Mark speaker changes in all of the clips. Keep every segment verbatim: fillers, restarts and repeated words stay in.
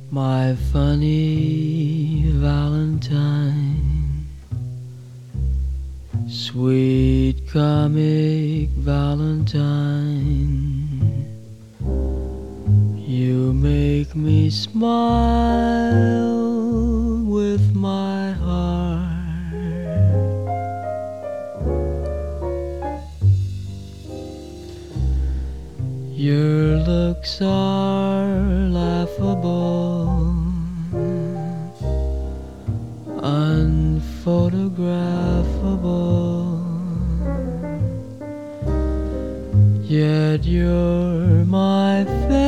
Speaker 1: My funny Valentine, sweet comic Valentine, you make me smile with my heart. Your looks are laughable, unphotographable, yet you're my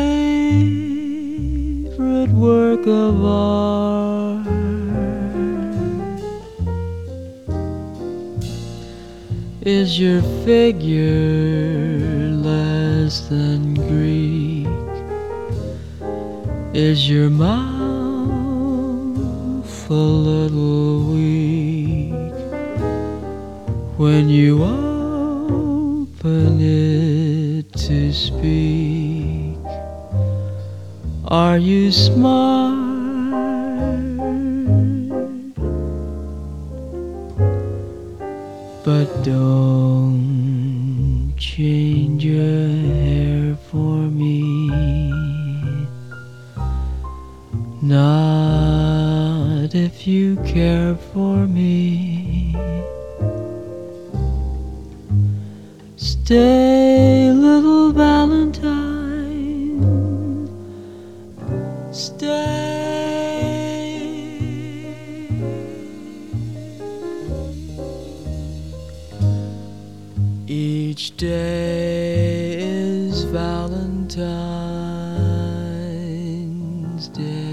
Speaker 1: favorite work of art. Is your figure less than Greek? Is your mouth a little weak when you open it to speak? Are you smart? But don't change your hair for me, not if you care for me. Stay, little Valentine, stay. Each day is Valentine's Day.